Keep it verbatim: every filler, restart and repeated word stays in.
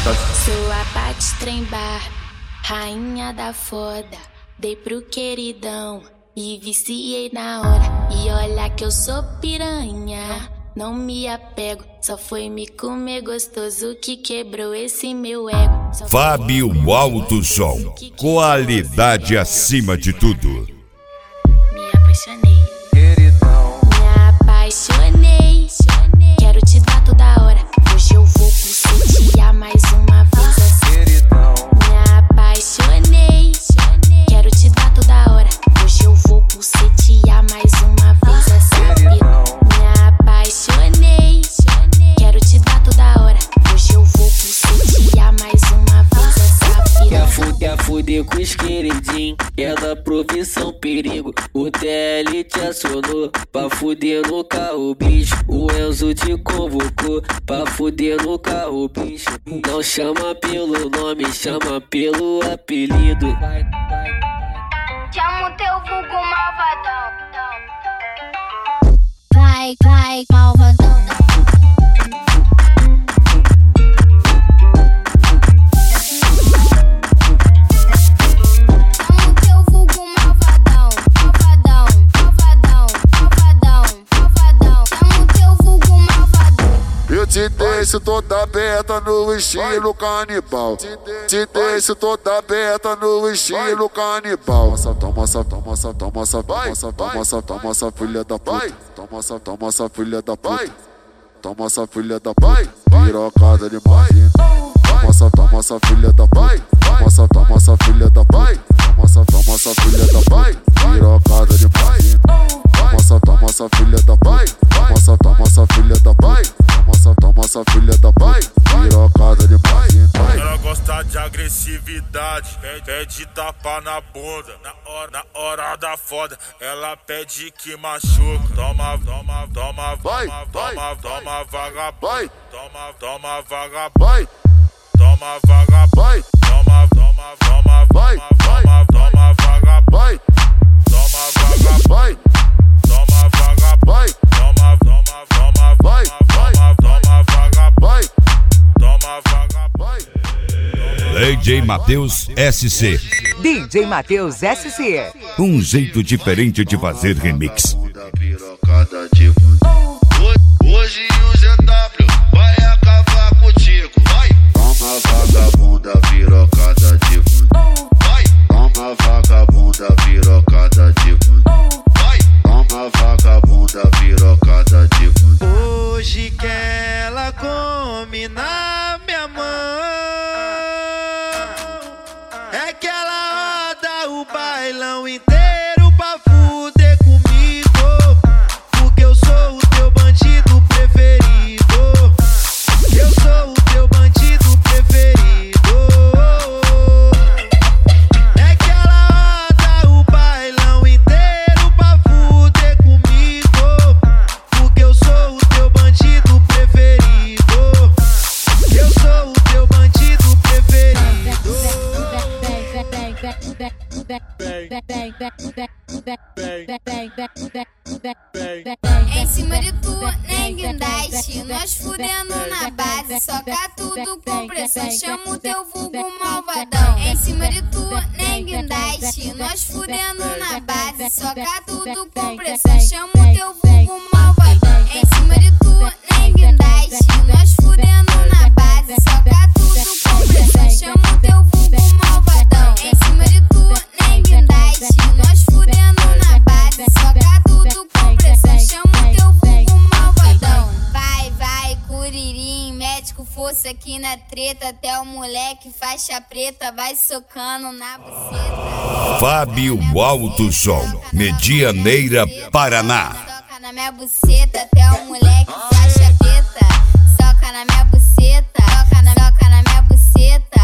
Sou a Bate Trembar, rainha da foda. Dei pro queridão e viciei na hora. E olha que eu sou piranha, não me apego. Só foi me comer gostoso que quebrou esse meu ego. Só Fábio Alto Som, qualidade acima de tudo. Me apaixonei, Queridão, me apaixonei. Quero te dar toda hora. Hoje eu vou bucetear mais uma vez assim. queridão, Me apaixonei, quero te dar toda hora. Hoje eu vou bucetear mais uma vez essa piranha. Me apaixonei, quero te dar toda hora. Hoje eu vou bucetear mais uma vez essa Quer piranha. fuder, fuder com os queridinhos, é da profissão perigo. O T L te acionou pra fuder no carro, bicho. O Enzo te convocou pra fuder no carro, bicho. Não chama pelo nome, chama pelo apelido. Chama o teu vulgo malvadão. Vai, vai, malvadão. Chama o teu vulgo malvadão. Malvadão, malvadão, malvadão, malvadão. Chama o teu vulgo malvadão. Eu te deixo toda aberta no estilo canibal. Te deixo toda aberta no estilo canibal. Toma essa, toma essa, toma essa, toma essa, toma essa, toma essa filha da puta. Toma essa, toma essa filha da puta. Toma essa filha da puta. Pirocada de margem. Toma essa, toma essa filha da puta. Toma essa, toma essa filha da puta. Toma essa, toma essa filha da puta. Pirocada de margem. Toma essa, toma essa filha da puta. Toma essa, toma essa filha da puta. Toma essa, toma essa filha da puta. Pirocada de margem. Ela gosta de agressividade, pede tapa na bunda. Na hora, na hora da foda, ela pede que machuca. Toma, toma, toma, Vai, toma, vai, toma, toma, vagabundo. Vai, Toma, toma, vagabundo. vai, Toma, vagabundo. vai, Toma, toma, toma, vai, toma, toma, vagabundo. vai, Toma, vagabundo. vai, Toma, vagabundo. vai, Toma, toma, toma, vai, toma, toma, vagabundo. vai, Toma, vagabundo. vai. D J Matheus S C, D J Matheus S C. um jeito diferente de fazer remix. Da pirocada de fundo. Hoje o Z W vai acabar contigo. Vai. Toma vagabunda pirocada de fundo. Vai. Toma vagabunda pirocada de fundo. Vai. Toma vagabunda pirocada de fundo. Hoje que ela come na minha mão, é que ela roda o bailão inteiro pra fuder comigo, porque eu sou o teu bandido preferido. Eu sou o teu bandido preferido. É que ela roda o bailão inteiro pra fuder comigo, porque eu sou o teu bandido preferido. Eu sou o teu bandido preferido. Em cima de tu, nem guindaste. Nós fudendo na base, soca tudo com pressão. Chama o teu vulgo malvadão. Em cima de tu, nem guindaste. Nós fudendo na base, soca tudo com pressão. Chama o teu vulgo malvadão. Em cima de tu, nem guindaste. Nós fudendo na base, soca tudo com pressão. Chama o teu vulgo malvadão. Em cima de tu, nem guindaste. Nós fudendo na base, soca tudo com pressão. Chama o teu vulgo malvadão. Vai, vai, curirim, médico, força aqui na treta. Até o moleque faixa preta vai socando na buceta. Fábio Alto Som, Medianeira, Paraná. Soca na minha buceta, até o moleque faixa preta. Soca na minha buceta, soca na, soca na minha buceta.